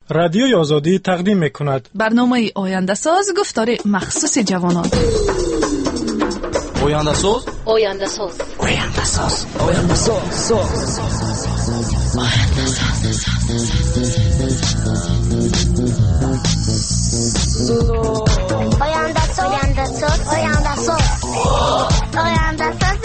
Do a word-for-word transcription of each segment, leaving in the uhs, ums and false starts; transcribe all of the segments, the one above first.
رادیوی آزادی تقدیم می‌کند. برنامه آینده ساز گفتار مخصوص جوانان. آینده ساز آینده ساز آینده ساز آینده ساز آینده ساز آینده ساز آینده ساز آینده ساز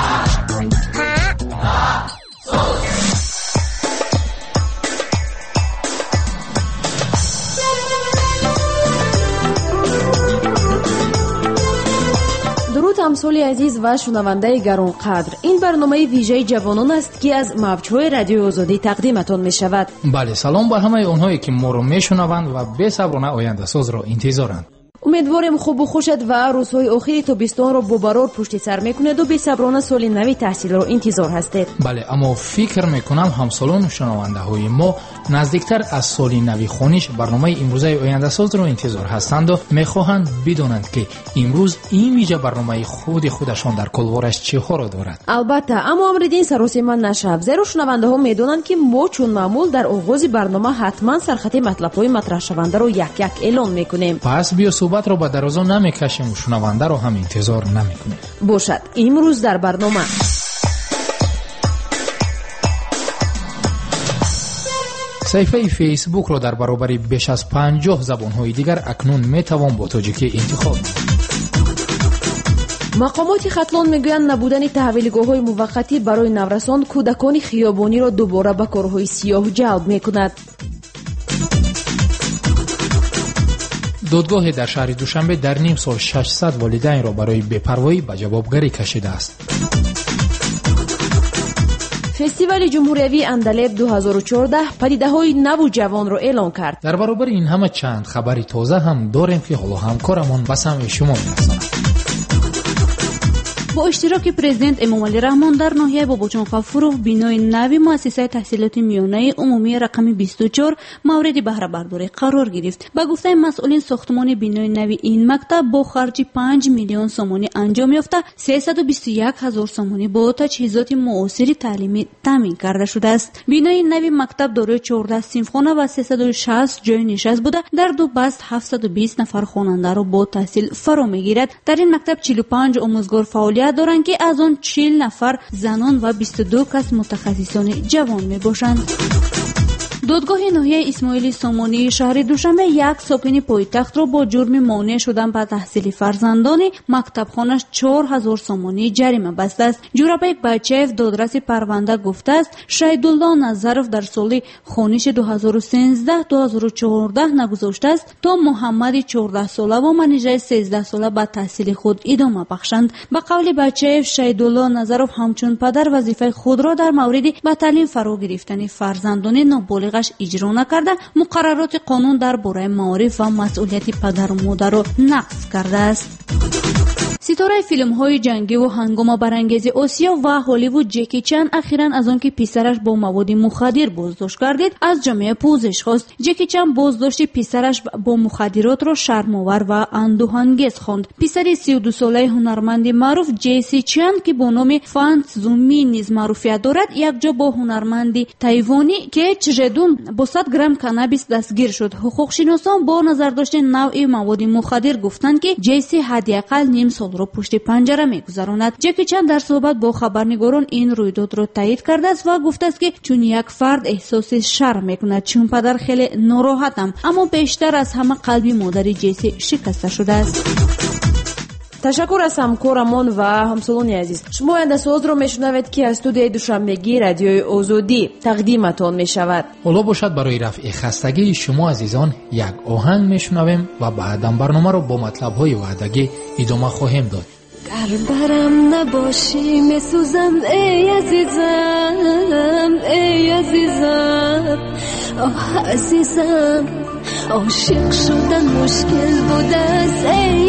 درود همسال عزیز و شنونده گرانقدر، این برنامه ویژه جوانان است که از موج‌های رادیو آزادی تقدیمتان می شود. بله، سلام به همه اونهایی که ما رو میشنوند و بی‌صبرانه آینده ساز را انتظارند. امیدواریم خوب و خوشت و روزهای آخری تابستان را ببرار پشت سر میکنید و بی‌صبرانه سال نوی تحصیل را انتظار هستید. بله، اما فکر میکنم همسالان و شنونده های ما نزدیکتر از سال نوی خوانش برنامه امروزه آینده ساز را انتظار هستند و میخواهند بدانند که امروز این ویژه برنامه خود خودشان در کلوارش چه ها را دارد. البته اما امر دین سراسیمه نشود، زیرا شنونده ها میدونند که ما چون معمول در آغاز برنامه حتما سرخط مطلب های مطرح شونده را یک یک اعلان میکنیم. پس بیا صحبت را به درازا نمیکشیم و شنونده را هم انتظار نمیکنیم. باشد امروز در برنامه صفحه فیسبوک را در برابر بیش از پنجاه زبان‌های دیگر اکنون میتوان با تاجیکی انتخاب. مقامات خطلان میگویند نبودن تحویلگاه‌های موقتی برای نورسان کودکان خیابانی را دوباره به کارهای سیاه جلب میکند. دادگاه در شهر دوشنبه در نیم سال ششصد والدین را برای بی‌پروایی به جوابگری کشیده است. فستیوال جمهوریوی اندلیب دو هزار و چهارده پدیده‌های نو و جوان را اعلان کرد. در برابر این همه چند خبر تازه هم داریم که حالا همکارمان به سمع شما می‌رساند. با اشتراک پرزیدنت امامعلی رحمان در ناحیه باباجان غفورov بینای نوی مؤسسه تحصیلات میانه عمومی رقم بیست و چهار مورد بهره برداری قرار گرفت. با گفته مسئولین ساختمان بینای نوی این مکتب با خرج پنج میلیون سومانی انجام یافته سیصد و بیست و یک هزار سومانی با تجهیزات معاصر تعلیمی تامین کرده شده است. بینای نوی مکتب دارای چهارده صنفخانه و سیصد و شصت جای نشست بوده در دو بست هفتصد و بیست نفر خواننده را با تحصیل فرا میگیرد. در این مکتب چهل و پنج آموزگار فعالیت دارند که از آن چهل نفر زنان و بیست و دو کس متخصصان جوان می باشند. دادگاه ناحیه اسماعیل سامانی شهر دوشنبه یک ساکن پایتخت را با جرم مانع شدن به تحصیل فرزندان مکتبخانه‌اش چهار هزار سامانی جریمه بسته است. جورابک بچه‌ف دادرس پرونده گفته است شهیدالله نظرов در سال خوانش دو هزار و سیزده دو هزار و چهارده نگذاشته است تا محمد چهارده ساله و منیژه سیزده ساله به تحصیل خود ادامه بخشند. به قول بچه‌ف شهیدالله نظرов همچون پدر وظیفه خود را در مورد به تعلیم فرا گرفتن فرزندان نابالغ اجرا نکرده مقررات قانون در باره معارف و مسئولیت پدر و مادر را نقض کرده است. ستاره فیلم های جنگی و هنگام برانگیز آسیا و هالیوود جکی چان اخیراً از آنکه پسرش با مواد مخدر بازداشت گردید از جامعه پوزش خواست. جکی چان بازداشت پسرش با مخدرات را شرم‌آور و اندوه‌انگیز خواند. پسر سی و دو ساله هنرمند معروف جیسی چان که با نام فانت زومی نیز معروفیت دارد یک جا با هنرمند تایوانی که چژدون با صد گرم کانابیس دستگیر شد. حقوق‌شناسان با نظر داشتن نوع مواد مخدر گفتند که جیسی حداقل نیم سال را پشت پنجره می‌گذراند. جکی چان در صحبت با خبرنگاران این رویداد را تایید کرده است و گفته است که چون یک فرد احساس شرم می‌کند چون پدر خیلی ناراحتم، اما بیشتر از همه قلب مادر جیسی شکسته شده است. تشکر از همکارمان و همسالان عزیز. شما آینده ساز را میشنوید که از استودیوی دوشنبگی رادیوی آزادی تقدیمتان میشود. حالا باشد برای رفع خستگی شما عزیزان یک آهنگ میشنویم و بعداً برنامه را با مطلب‌های وعدگی ادامه خواهیم داد. گر برم نباشی میسوزم ای عزیزم ای عزیزم آه عزیزم عاشق شدن مشکل بوده است ای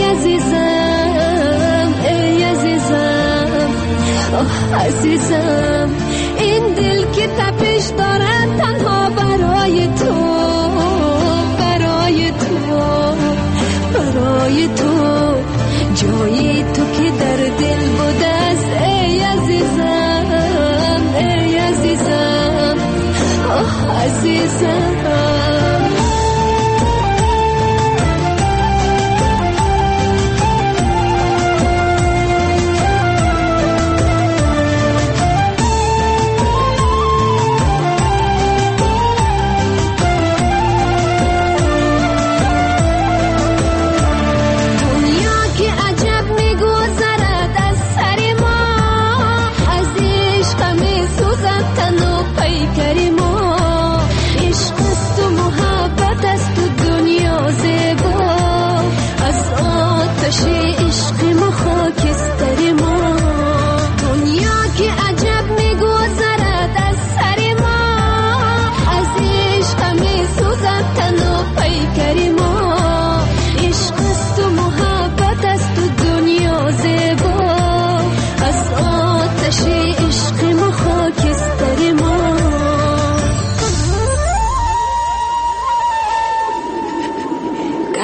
عزیزم ای عزیزم آه عزیزم این دل که تپش دارد تنها برای تو برای تو برای تو جایی تو که در دل بوده است ای عزیزم ای عزیزم آه عزیزم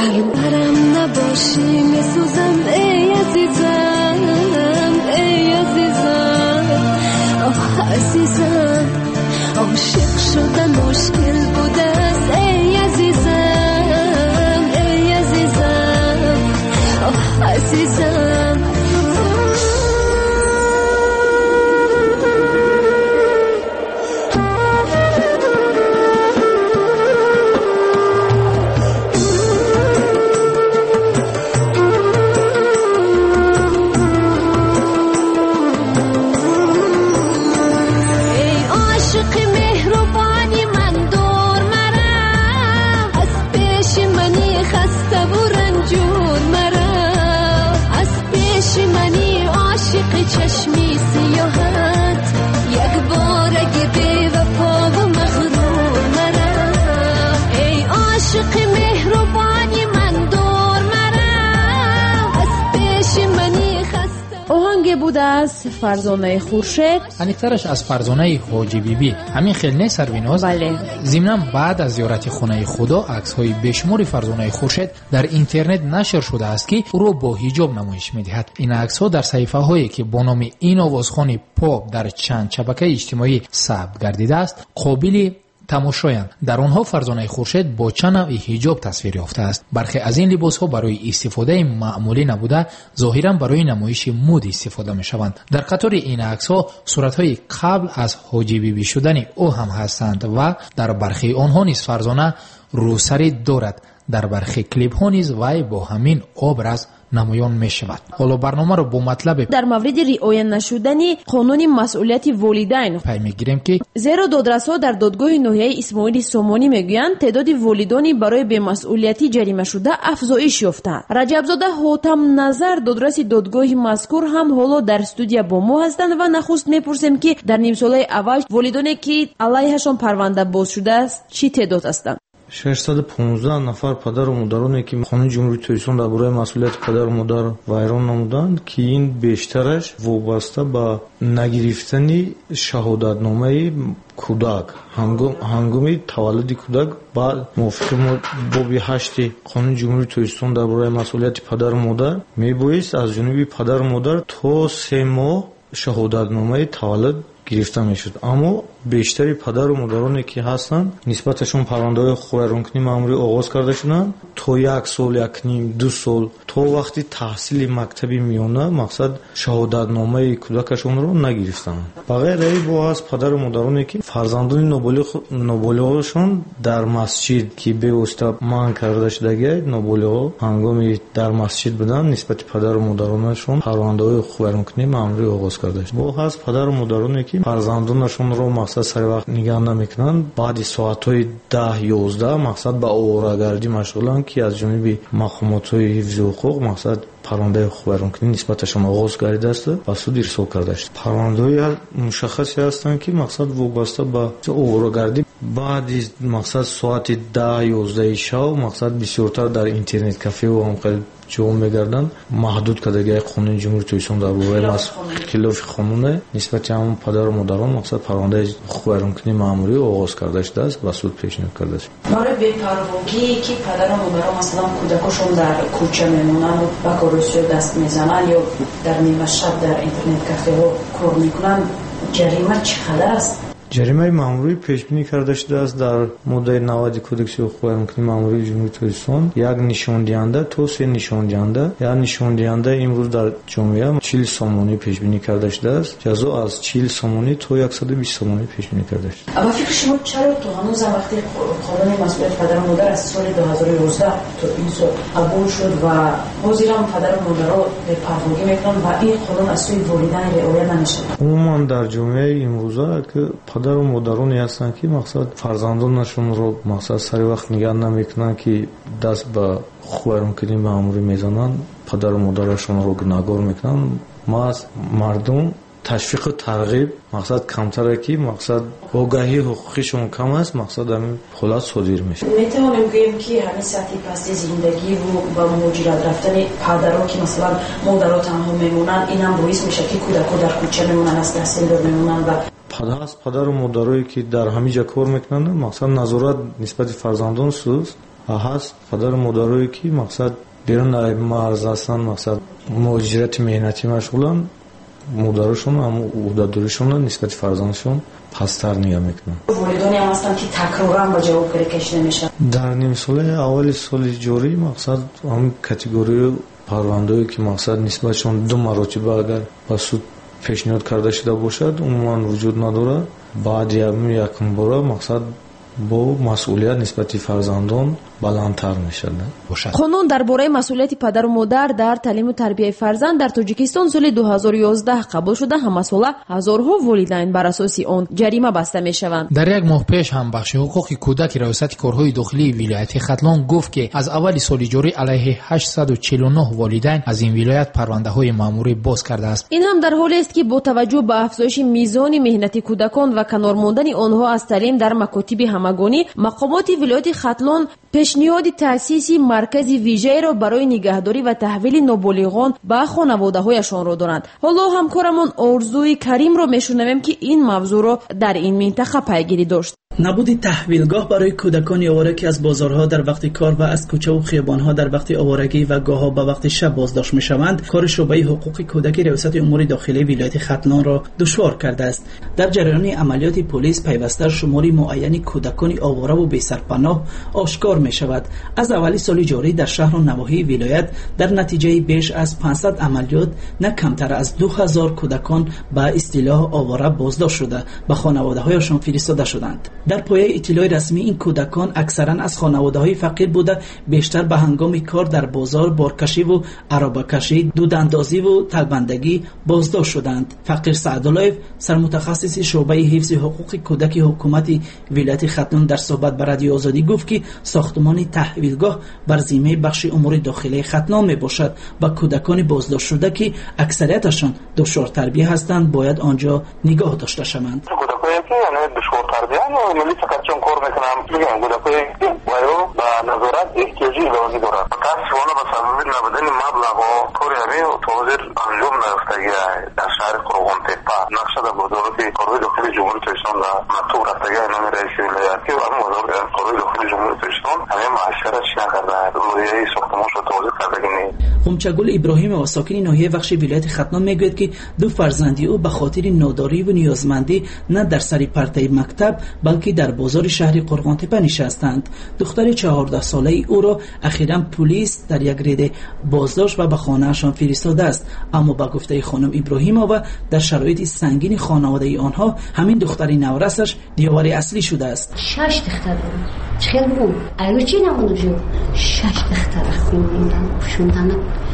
برم نباشی میسوزم ای عزیزم ای عزیزم آه عزیزم عاشق شدن مشکل بوده است ای عزیزم ای عزیزم آه عزیزم چشمی سیاحت یک بار اگه وفا و مغرور مرا ای عاشق مهربانی من دور مرا از پیش منی خسته. آهنگ بوده از فرزانه خورشید، انیکترش از فرزانه حاجی بیبی. همین خیلی نه سرویناز. بله. ضمناً بعد از زیارت خانه خدا عکس‌های بشماری فرزانه خورشید در اینترنت نشر شده است که او را با حجاب نمایش می‌دهد. این عکس‌ها در صحیفه‌هایی که با نام این آوازخوان پاپ در چند شبکه اجتماعی ثبت گردیده است قابل تماشایند. در آنها فرزانه خورشید با چند نوع حجاب تصویر یافته است. برخی از این لباس‌ها برای استفاده معمولی نبوده، ظاهراً برای نمایش مد استفاده می‌شوند. در قطار این عکس‌ها صورت‌های قبل از حاجی بیبی شدن او هم هستند و در برخی آنها نیز فرزانه روسری دارد. در برخی کلیپ‌ها نیز وی با همین ابراز نمایان می شود. حالا برنامه رو با مطلب در مورد رعایت نشدن قانون مسئولیت والدین پی میگیریم که زیرا دادرس‌ها در دادگاه ناحیه اسماعیل سامانی میگویند تعداد والدانی برای بی‌مسئولیتی جریمه شده افزایش یافته. رجبزاده حاتم نظر دادرس دادگاه مذکور هم حالا در استودیو با ما هستند و نخست میپرسیم که در نیم ساله اول والدانی که علیهشان پرونده باز شده است چی تعداد هستند؟ ششصد و پانزده نفر پدر و مادرانی که قانون جمهوری ترکیه در برای مسئولیت پدر و مادر ویران نمودند که این بیشترش وابسته به نگرفتن شهادتنامه کودک هنگام تولد کودک با موافق باب هشت قانون جمهوری ترکیه در برای مسئولیت پدر و مادر میبایست از جانب پدر و مادر تا سه ماه شهادتنامه تولد گرفته میشد. اما بیشتری پدر و مادرانی که هستند نسبتشون پرونده‌های خبررسانی ماموری آغاز کرده شدن تا یک سال یک نیم دو سال تا وقتی تحصیل مکتبی میانه مقصد شهادتنامه کودکشون رو نگرفتند. بغیر ای با از پدر و مادرانی که فرزندان نابالغ نابالغشون در مسجد که به واسطه من کرده شده نابالغ هنگامی در مسجد بودن نسبت پدر و مادرانشون پرونده‌های خبررسانی ماموری آغاز کرده شد. با از پدر و مادرانی که فرزندانشون رو مقصد سر وقت نگاه نمیکنن بعد ساعت‌های ده یازده مقصد به آواره‌گردی مشغولن که از جانب مقامات حفظ حقوق مقصد پرونده خبررسانی نسبتشون آغاز گردیده است و سود ارسال کرده است. پرونده‌های مشخصی هستند که مقصد وابسته به آواره‌گردی بعد مقصد ساعت ده یازده شب مقصد بسیارتر در اینترنت کافه و هم خیلی جوم میگردن محدود کردگی قانون جمهوری ترکیه در برای خلاف قانون نسبت همون پدر و مادران مقصد پرونده خبررسانی ماموری آغاز کرده شده است و سود پیشنهاد کرده است. برای بی‌پرواگی که پدر و مادران مثلا کودکشون در کوچه میمونن و به کارشون دست میزنن یا در نیمه شب در اینترنت کافه ها کار میکنن جریمه چقدر است؟ جریمه ماموری پیش بینی کرده شده است در ماده نود کدکس حقوق انسانی ماموری جمهوری ترکیه یک نشان دهنده تا سه نشان دهنده یا نشان دهنده امروز در جامعه چهل سامانی پیش بینی کرده شده است. جزا از چهل سامانی تا صد و بیست سامانی پیش بینی کرده شده. اما فکر شما چرا تو هنوز وقتی قانون مسئولیت پدر و مادر از سال دو هزار و یازده تا این سال قبول شد و بازیران پدر و مادرها به پرواگی میکنن و این قانون از سوی والدین رعایت نمیشه؟ عموما در جامعه امروزه که پدر و مادرانی هستند که مقصد فرزندانشون رو مقصد سر وقت نگاه نمیکنن که دست به خبررسانی ماموری میزنن پدر و مادرشون رو گناهکار میکنن. ما از مردم تشویق و ترغیب مقصد کمتره که مقصد آگاهی حقوقیشون کم است مقصد همین خلاص صادر میشه. میتونیم بگیم که همین سطح پست زندگی و با مهاجرت رفتن پدرها که مثلا مادرها تنها میمونن این هم باعث میشه که کودک‌ها در کوچه میمونن از تحصیل دور میمونن و پدر از پدر و مادرایی که در همه جا کار میکنن مقصد نظارت نسبت فرزندان سوست هست پدر مادرایی که مقصد بیرون مرز هستن، مقصد مهاجرت مهنتی مشغولن، مادرشون هم عهده‌داریشون نسبت فرزندشون پستر نگاه میکنن. والدانی هم هستن که تکرارا با جواب گیری کشیده میشن. در نیم سال اول سال جاری مقصد هم کاتگوری پرونده‌ای که مقصد نسبتشون دو مراتبه اگر با سود پیشنهاد کرده شده باشد عموما وجود نداره. بعد یکم بار مقصد با مسئولیت نسبت فرزندان баландтар мешавад. қонун дар бораи масъулияти падару модар дар таълиму тарбияи фарзанд дар тоҷикистон соли ду ҳазору ёздаҳ қабул шуда ҳамасола ҳазорҳо волидайн бар асоси он ҷарима баста мешаванд. дар як моҳ пеш ҳам бахши ҳуқуқи кӯдаки раёсати корҳои дохилии вилояти хатлон гуфт ки аз аввали соли ҷорӣ алайҳи ҳаштсаду чилу нӯҳ волидайн аз ин вилоят парвандаҳои маъмурӣ боз кардааст. ин ҳам дар ҳолест ки бо таваҷҷӯҳ ба афзоиши мизони меҳнати кӯдакон ва канор мондани онҳо аз таълим дар макотиби ҳамагонӣ мақомоти вилояти хатлон пешниҳоди таъсиси маркази вижаеро барои нигаҳдорӣ ва таҳвили ноболиғон ба хонаводаҳояшонро доранд. ҳоло ҳамкорамон орзуи каримро мешунавем ки ин мавзӯъро дар ин минтақа пайгирӣ дошт. نبود تحویلگاه برای کودکان آواره که از بازارها در وقت کار و از کوچه و خیابانها در وقت آوارگی و گاهها به وقت شب بازداشت می‌شوند، کار شعبه حقوق کودک ریاست امور داخلی ولایت ختلان را دشوار کرده است. در جریان عملیات پلیس پیوسته شماری معینی کودکان آواره و بی سرپناه آشکار می‌شود. از اوایل سال جاری در شهر و نواحی ولایت در نتیجه بیش از پانصد عملیات نه کمتر از دو هزار کودکان به اصطلاح آواره بازداشت شده به خانواده‌هایشان فرستاده شدند. در پایه اطلاع رسمی این کودکان اکثرا از خانواده‌های فقیر بوده، بیشتر به هنگام کار در بازار بارکشی و عربه‌کشی، دوداندازی و تلبندگی بازداشت شدند. فقیر سعدالله‌اف سرمتخصص شعبه حفظ حقوق کودک حکومت ولایت ختلان در صحبت با رادیو آزادی گفت که ساختمان تحویلگاه بر ذمه بخش امور داخلی ختلان میباشد و کودکان بازداشت شده که اکثریتشان دچار تربیه هستند باید آنجا نگاه داشته شوند. ملی فقط چون کار میکنم میگم کودکایی که وایو با نظارت احتیاجی لازم دارن. متاسفانه به سبب نبودن مبلغ و کاری همین توزیع انجام نرفتگی در شهر قرغن‌تپه نقشه در وزارت کارهای داخلی جمهوری تاجیکستان و مکتوب رفتگی نام رئیس ولایتی و همین وزارت کارهای داخلی جمهوری تاجیکستان همین معاشرت چی نکرده رویه ساختمان شو توزیع کردگی نیست. قمچگل ابراهیم و ساکن ناحیه بخش ولایت ختلان میگوید که دو فرزندی او به خاطر ناداری و نیازمندی نه در سر پرده مکتب بلکه در بازار شهر قرغن‌تپه نشستند. دختر چهارده ساله او را اخیراً پلیس در یک رید بازداشت و به خانه‌شان فرستاده است، اما با گفته خانم ابراهیمова در شرایط سنگین خانواده آنها همین دختر نورسش دیوار اصلی شده است. شش دختر چخیل بود ایو چی نمونده جو شش دختر خوندن شوندن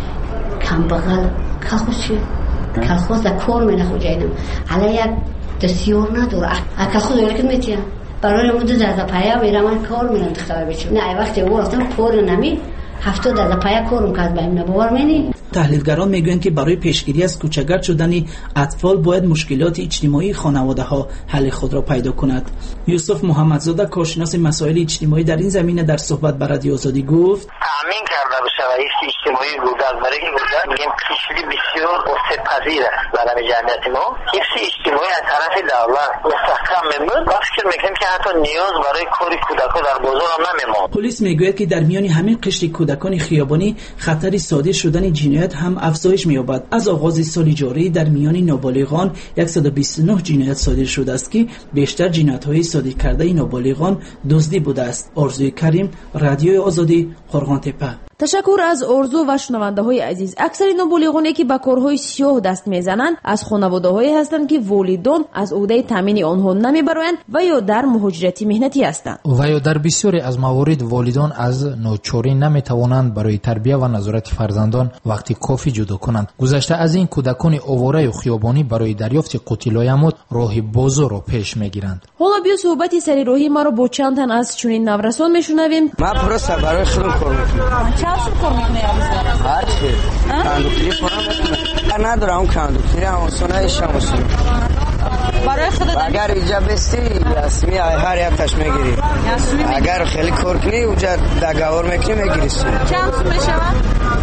کم بغل کلخوشی کلخوز در کار می نخوجایدم حالا یک دستیار نداره کلخوز ولی که میتیم برای مدت از پایا میرم کار میرم دختر بچم نه وقتی او رفتم کار نمی هفتاد از پایا کارم کرد بایم نباور منی. تحلیلگران میگویند که برای پیشگیری از کوچه‌گرد شدن اطفال باید مشکلات اجتماعی خانواده‌ها حل خود را پیدا کند. یوسف محمدزاده کارشناس مسائل اجتماعی در این زمینه در صحبت با رادیو آزادی گفت تامین کرده بشه حفظ اجتماعی کودک برای این کودک میگیم کشوری بسیار اسطپذیر است برای جمعیت ما. حفظ اجتماعی از طرف دولت مستحکم میمون و فکر میکنیم که حتی نیاز برای کار کودکان در بازار هم نمیماند. پلیس میگوید که در میان همین قشر کودکان خیابانی خطر صادر شدن جنایت هم افزایش می‌یابد. از آغاز سال جاری در میان نابالغان صد و بیست و نه جنایت صادر شده است که بیشتر جنایت‌های صادر کرده نابالغان دزدی بوده است. آرزوی کریم، رادیو آزادی، قرغن‌تپه. تشکر از ارزو و شنونده‌های عزیز. اکثر نابالغانی که به کارهای سیاه دست میزنند از خانواده‌هایی هستند که والدان از عهده تامین آنها نمیبرند و یا در مهاجرتی مهنتی هستند و یا در بسیاری از موارد والدان از ناچاری نمیتوانند برای تربیت و نظارت فرزندان وقتی کافی جدا کنند. گذشته از این کودکان آواره و خیابانی برای دریافت قوت لایمات راه بازار را پیش میگیرند. حالا بیا صحبتی سری راهی ما را با چند تن از چنین نورسان میشنویم. ما پروسه برای خودم کار میکنم. چند کار میکنی عزیزم؟ هر چی. کاندوکتری کنم. من ندارم کاندوکتری اما سونایش هم واسه. برای خودت اگر اینجا بستی اسمی هر هفتش میگیری. اگر خیلی کار کنی اونجا دگاور میکنی میگیری. چند سو میشود؟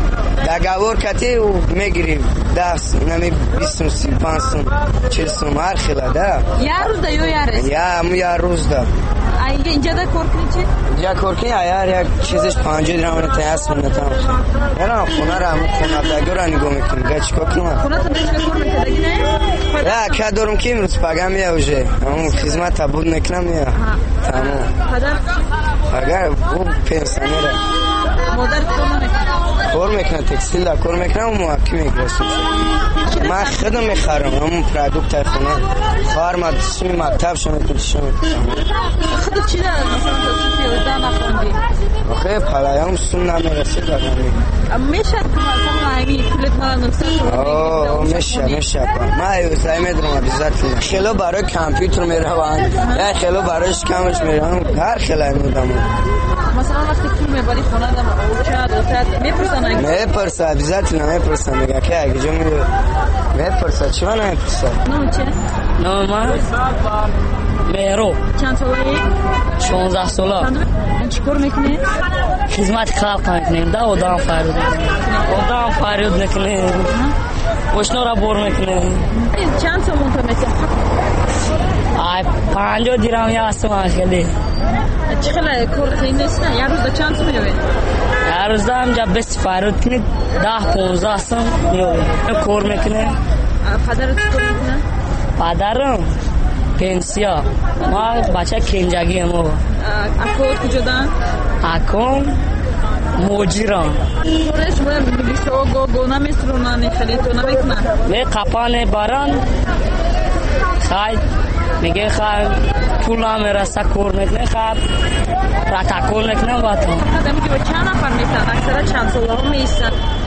دگاور کتی و میگیری دست نمی بیست سی پنج سون چهل سون هر خیلی ده. یه روز ده یا یه روز؟ یا مو یه روز ده. اینجا اینجا دا کار کنی چی؟ اینجا کار کنی ایار یک چیزش پنجاه درهم تیاس می‌نتام. اینا خونه را هم خونه داگر را نگاه میکنم. گه چیکار کنم؟ خونه تا میشه کار میکنی نه؟ نه که دارم که امروز پگم میاوجه. اون خدمت تبود میکنم یا. تمام. پدر؟ اگر او پنسیونر. مادر کار میکنه؟ کار میکنه تکستیل را کار میکنه و محکم میگرسیم. من خودم میخرم همون پروداکت خونه. خواهر ما دستمی مکتب شما کلشم. خودت چی داره مثلا تو یازده نخوندی؟ آخه پلایم سون نمیرسید آدمی. میشه که مثلا همین پولت مرا نکسه آه میشه میشه ما یوزای میدونم بیزات خیلی برای کامپیوتر میروم یا خیلی برایش کامش میروم هر خیلی میدم مثلا وقتی پول میبری خونه دم اوچا دوتات میپرسن اگه میپرسن بیزات نمیپرسن میگه که اگه جو میگه میپرسن چی من نمیپرسن نام چه نام من مهرو چند سالی شانزده ساله چیکار میکنی خدمت خلق میکنیم دا آدم فریاد آدم فریاد میکنیم وشنو را بور میکنیم چند سال مونتا میکنی آی پنجاه درهم یا اسمان خیلی چقدر کار خیلی نیست نه یه روز دا چند سال میوید یه روز دا همجا بس فریاد کنید ده پونزده سال میوید کار میکنیم پدرت کار میکنه پدرم پنسیا ما بچه کنجگی هم با اکوت کجا دن؟ اکون موجیران کورش باید بیسته ها گو گو نمیسترونن خیلی تو نمیکنن می قپان باران خواهد میگه خواهد پول نمیرسه کور میکنه خواهد را تکول میکنه با تو آدمی که با چند نفر میکنن اکثر چند ساله ها میستن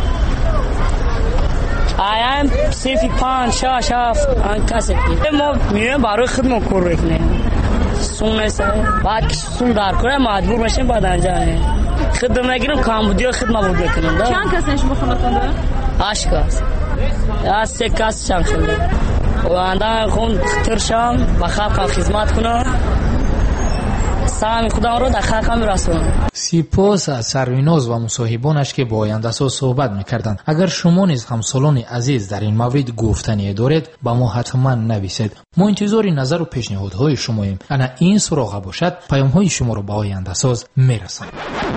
آیم سیفی پان شا شا کسی ما میریم برای خودمون کور میکنیم سون میسه بعد سون در کنه مجبور میشیم بعد انجامه خدمت میگیریم کامبودی و خدمت بود میکنیم چند کس نشون بخونه کنده؟ هشت کس یا سه کس چند شده و اندام خون ترشم و خلق خدمت کنه سلام خدا رو در خلق هم رسون. سپاس از سرویناز و مصاحبانش که با آینده ساز صحبت میکردند. اگر شما نیز همسالان عزیز در این مورد گفتنی دارید با ما حتما نویسید. ما انتظار نظر و پیشنهادهای شماییم. انا این سراغ باشد پیام‌های شما رو با آینده ساز میرسانیم.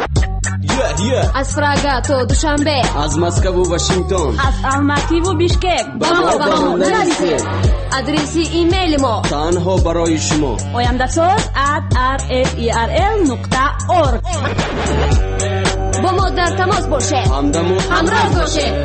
از پراگا تا دوشنبه، از مسکو و واشنگتن، از الماتی و بیشکک با ما با ما نویسید. ادرسی ایمیل ما تنها برای شما oyandasaz at r f e r l نقطه org. با ما در تماس باشه، همراه باشه.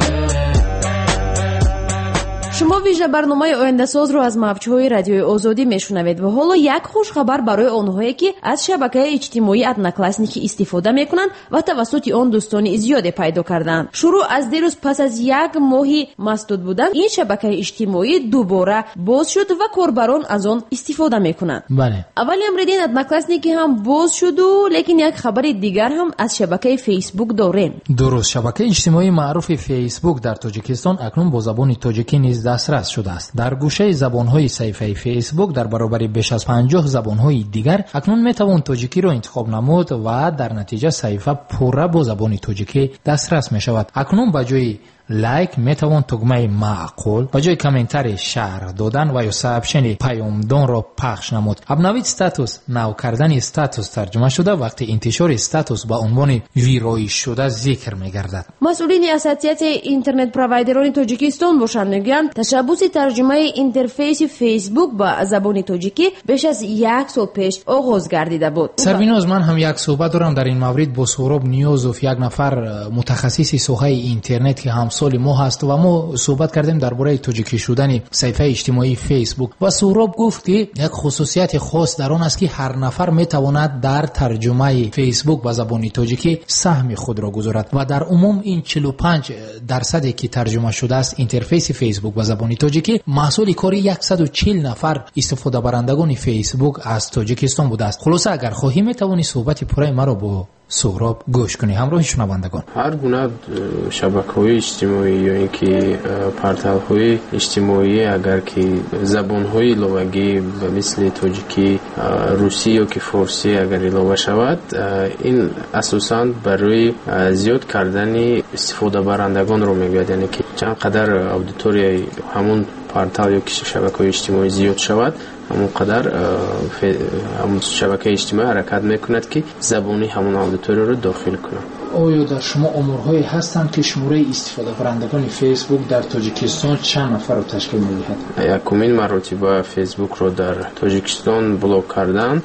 شما ویژه برنامه آینده ساز رو از موج‌های رادیوی آزادی میشنوید و حالا یک خوش خبر برای آنهایی که از شبکه اجتماعی ادناکلاسنیکی استفاده میکنند و توسط آن دوستان زیادی پیدا کردند. شروع از دیروز پس از یک ماهی مسدود بودن این شبکه اجتماعی دوباره باز شد و کاربران از آن استفاده میکنند. بله. اولی امردین ادناکلاسنیکی هم باز شد و لیکن یک خبر دیگر هم از شبکه فیسبوک داریم. درست، شبکه اجتماعی معروف فیسبوک در تاجیکستان اکنون با زبان تاجیکی نیز دسترس شده است. در گوشه زبان‌های صفحه فیسبوک در برابر بیش از پنجاه زبان‌های دیگر اکنون می‌توان تاجیکی را انتخاب نمود و در نتیجه صفحه پوره با زبان تاجیکی دسترس می‌شود. اکنون به جای لایک میتوان تگمه معقول با جای کامنتر شهر دادن و یا سابشن پیامدان را پخش نمود. ابنویت استاتوس نو کردن استاتوس ترجمه شده وقتی انتشار استاتوس با عنوان ویرایش شده ذکر میگردد. مسئولین اساتید اینترنت پروایدران تاجیکستان باشند میگویند تشبوس ترجمه اینترفیس فیسبوک با زبان تاجیکی بیش از یک سال پیش آغاز گردیده بود. سرویناز، من هم یک صحبت دارم در این مورد با سهراب نیازوف، یک نفر متخصص ساحه اینترنت که هم سال ما هست و ما صحبت کردیم درباره تاجیکی شدن صفحه اجتماعی فیسبوک و سهراب گفت که یک خصوصیت خاص در آن است که هر نفر میتواند در ترجمه فیسبوک به زبان تاجیکی سهم خود را گذارد و در عموم این چهل و پنج درصدی که ترجمه شده است اینترفیس فیسبوک به زبان تاجیکی محصول کار صد و چهل نفر استفاده برندگان فیسبوک از تاجیکستان بوده است. خلاصه اگر خواهی میتوانی صحبت پوره مرا با سهراب گوش کنی همراه شنوندگان. هر گونه شبکه‌های اجتماعی یا اینکه پورتال‌های اجتماعی اگر که زبان‌های لغوی مثل تاجیکی، روسی یا که فارسی اگر علاوه شود، این اساساً برای زیاد کردن استفاده برندگان رو میگوید، یعنی که چند قدر اودیتوری همون پورتال یا که شبکه‌های اجتماعی زیاد شود همونقدر همون شبکه اجتماعی حرکت میکند که زبانی همون آدیتوری رو داخل کنه. آیا در شما امورهایی هستند که شماره استفاده کنندگان فیسبوک در تاجیکستان چند نفر رو تشکیل می‌دهد؟ یکمین مرتبه فیسبوک رو در تاجیکستان بلاک کردن.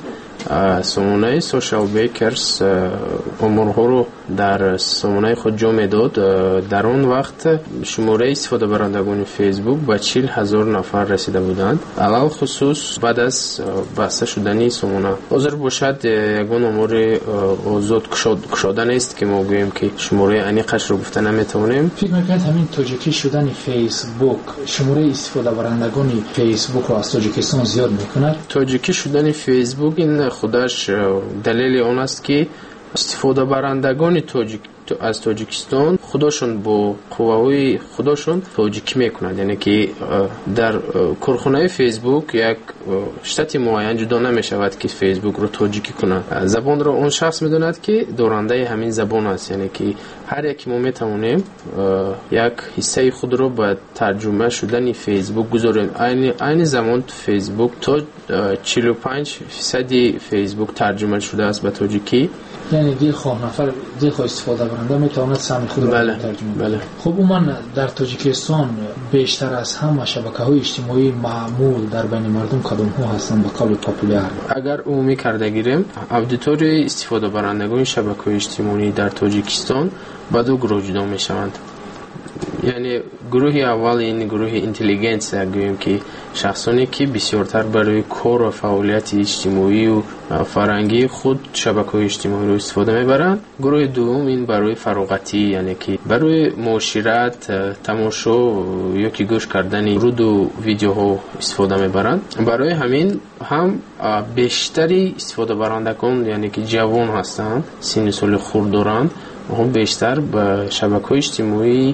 سامانه سوشال بیکرز امورها رو در سامانه خود جا میداد. در اون وقت شماره استفاده برندگان فیسبوک به چهل هزار نفر رسیده بودند، علل خصوص بعد از بسته شدنی سامانه. حاضر باشد یگان امور آزاد کشاده نیست که ما گوییم که شماره انیقش رو گفته نمیتونیم. فکر میکنید همین تاجیکی شدن فیسبوک شماره استفاده برندگان فیسبوک رو از تاجیکستان زیاد میکند؟ تاجیکی شدن فیسبوک این خودش دلیل اون است که استفاده برندگان تاجیک از تاجیکستان خودشون با قوه‌های خودشون تاجیکی میکنند، یعنی که در کارخانه فیسبوک یک شتات معین جدا نمیشود که فیسبوک رو تاجیکی کنند. زبان رو اون شخص میدوند که دارنده همین زبان است، یعنی که هر یکی ما میتونیم یک حصه خود رو به ترجمه شدن فیسبوک گذاریم. این این زمان فیسبوک تا چهل و پنج درصد فیسبوک ترجمه شده است به تاجیکی. یعنی دل خواه نفر دل خواه استفاده برنده میتواند سهم خود را بله. ترجمه بله. خب عموما در تاجیکستان بیشتر از همه شبکه های اجتماعی معمول در بین مردم کدام ها هستند به قول پاپولار؟ اگر عمومی کرده گیریم اودیتوری استفاده برندگان شبکه های اجتماعی در تاجیکستان به دو گروه جدا میشوند. یعنی گروه اول این گروه اینتلیجنس گوییم که شخصانی که بسیارتر برای کار و فعالیت اجتماعی و فرهنگی خود شبکه‌های اجتماعی رو استفاده میبرند. گروه دوم این برای فراغتی، یعنی که برای معاشرت، تماشا یا که گوش کردن رود و ویدیوها استفاده میبرند. برای همین هم بیشتری استفاده برندگان یعنی که جوان هستند، سن سال خورد دارند، هم بیشتر به شبکه‌های اجتماعی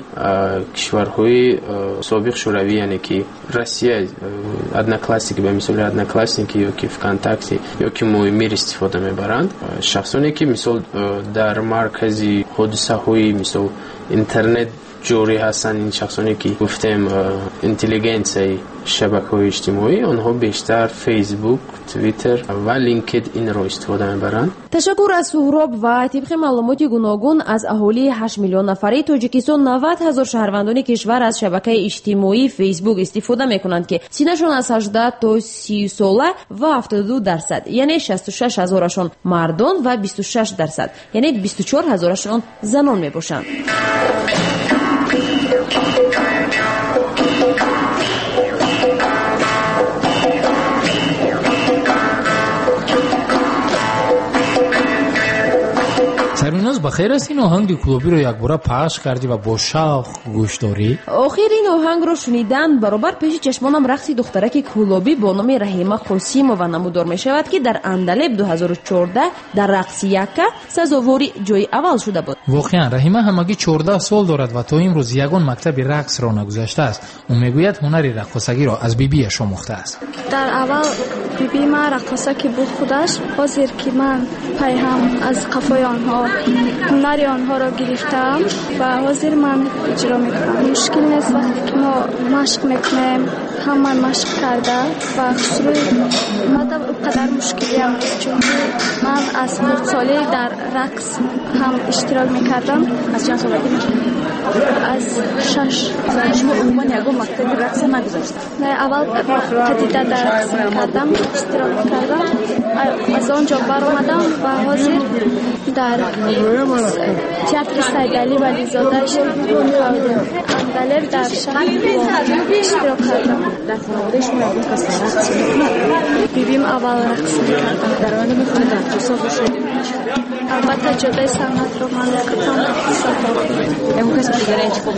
کشورهای سابق شوروی یعنی که روسیه ادنا کلاسیک به مثال ادنا کلاسیک یا که فکانتاکسی یا که مویمیر استفاده میبرند. شخصانی که مثال در مرکزی حادثه های مثال اینترنت جوری هستن، این شخصانی که گفتیم اینتلیجنس شبکه‌های اجتماعی، آنها بیشتر فیسبوک، توییتر و لینکد این رو استفاده میبرند. تشکر از سهراب. و طبق معلومات گوناگون از اهالی هشت میلیون نفری تاجیکستان نود هزار شهروندان کشور از شبکه اجتماعی فیسبوک استفاده میکنند که سینشون از هجده تا سی ساله و هفتاد و دو درصد یعنی شصت و شش هزارشون مردان و بیست و شش درصد یعنی بیست و چهار هزارشون زنان میباشند. سریناز بخیر است؟ این آهنگ کلوبی رو یک بار پخش کردی و با شوق گوش داری؟ آخر این آهنگ رو شنیدن برابر پیش چشمانم رقص دخترک کلوبی با نام رحیمه قاسیمووا نمودار می شود که در اندلب دو هزار و چهارده در رقص یکه سزاواری جای اول شده بود. واقعا رحیمه همگی چهارده سال دارد و تا امروز یگان مکتب رقص را نگذاشته است. او میگوید هنر رقاصگی را از بیبیش آموخته است. در اول بیبی ما رقاصه که بود خودش، حاضر که من پیهم از قفای آنها هنر آنها را گرفتم و حاضر من اجرا میکنم. مشکل نیست وقتی که ما مشق میکنیم، هم من مشق کرده و خسروی مدام اقدر مشکلی هم نیست، چون من از هفت ساله در رقص هم اشتراک میکردم. از چند سالگی میکنم؟ از شش. شما عموما یکم مکتب رقص نگذاشت؟ نه، اول پدیده در رقص میکردم، اشتراک کردم، از آنجا برآمدم و حاضر در تئاتر سیدعلی ولیزاده اندلب در شهر اشتراک کردم. در خانواده شما یکم کسی رقص میکنه؟ بیبیم اول رقص میکردم. در آینده میخواهید در توسا باشید؟ البته جدای صنعت رو من نکتم سفر. اون کسی دیگر انتخاب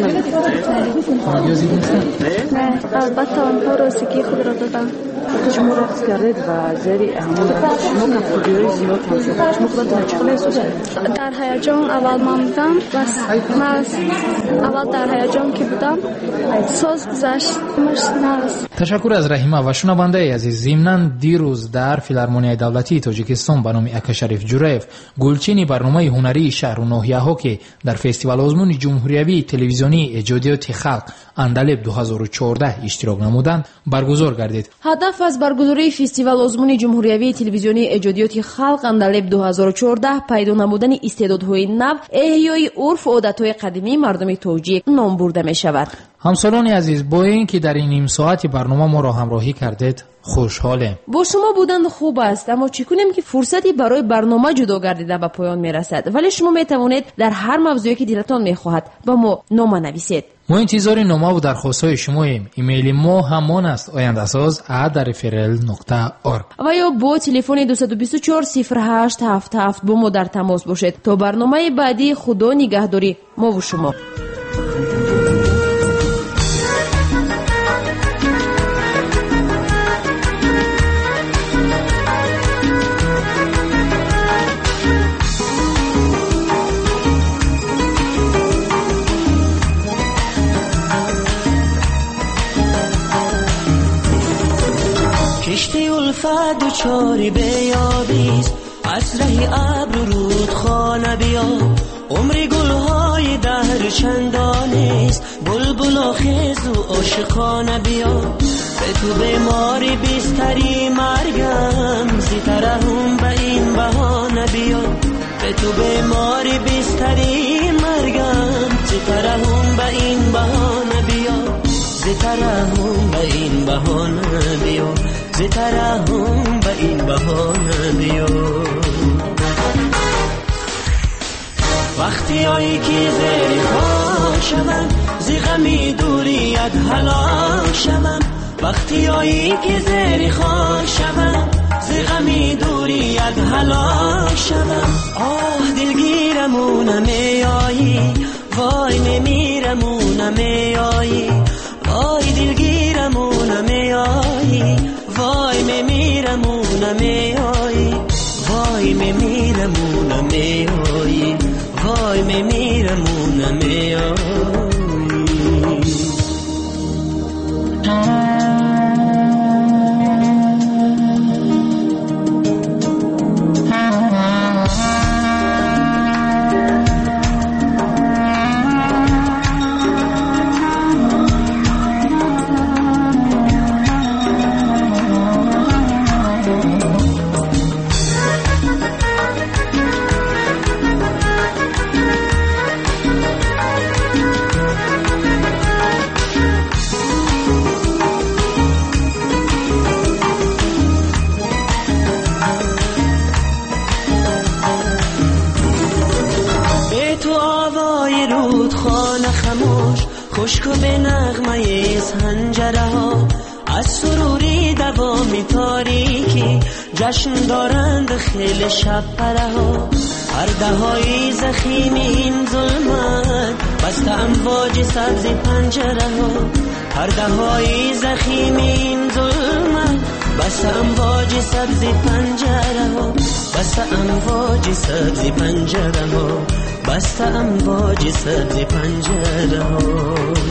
نمیکنه؟ نه، البته آنها روزگی خود را دادن. شما رقص کردید و زیری همون شما کفگیری زیاد هم شد. شما خودتون چقدر احساس کردید؟ در هیجان اول من بودم و من اول در هیجان که بودم ساز گذشت نرست. تشکر از رحیمه. و شنونده عزیز، ضمناً دیروز در فیلارمونیای دولتی تاجیکستان به نام اکا شریف جوریف گلچین برنامه هنری شهر و ناحیه‌ها که در فستیوال آزمون جمهوریوی تلویزیونی ایجادیات خلق اندلب دو هزار و چهارده اشتراک نمودند برگزار گردید. هدف از برگزاری فستیوال آزمون جمهوریوی تلویزیونی ایجادیات خلق اندلب دو هزار و چهارده پیدا نمودن استعدادهای نو، احیای عرف و عادت‌های قدیمی مردم توجیه نام برده می‌شود. همسالان عزیز، با این که در این نیم ساعت برنامه ما را همراهی کردید خوشحالم. با شما بودن خوب است، اما چی کنیم که فرصتی برای برنامه جدا گردیده به پایان میرسد. ولی شما میتوانید در هر موضوعی که دلتان میخواهد با ما نامه نویسید. ما انتظار نامه و درخواست‌های شماییم. ایمیل ما همان است آینده‌ساز ات رفرل نقطه org و یا با تلفن دو دو چهار صفر هشت هفت هفت با ما در تماس باشید. تا برنامه بعدی، خدا نگهداری ما و شما. کشتی الفت و چاری بیابیست، از ره ابر و رودخانه بیا. عمری گلهای دهر چندانیست، بلبل و خیز و عاشقانه بیا. به تو بیماری بیستری مرگم، زیترهم به این بهانه بیا. به تو بیماری بیستری مرگم، زیترهم به این بهانه بیا. زیترهم به این بهانه بیا. زیترهم به این بهانه بیا. وقتی هایی که زیر خاک شوم، زی غمی دوریت هلاک شوم. وقتی هایی که زیر خاک شوم، زی غمی دوریت هلاک شوم. آه دلگیرمو نمیایی، وای نمیرمو نمیایی. وای دلگیرمو نمیایی، وای میمیرمو نمیایی. وای میمیرمو نمیایی، وای میمیرمو نمیایی. خشک و به نغمه سنجره ها، از سروری دوامی تاریکی جشن دارند خیل شب پره ها. پرده های زخیم این ظلمت بسته امواج سبز پنجره ها. پرده های زخیم این ظلمت بسته امواج سبز پنجره ها. بسته امواج سبز پنجره ها. بسته امواج سبز پنجره ها.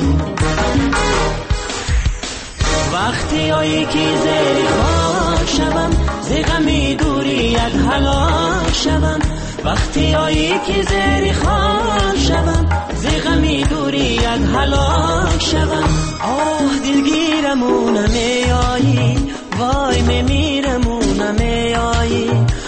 وقتی هایی که زیر خاک شوم، زی غمی دوریت هلاک شوم. وقتی هایی که زیر خاک شوم، زی غمی دوریت هلاک شوم. آه دلگیرمو نمیایی، وای میمیرمو نمیایی.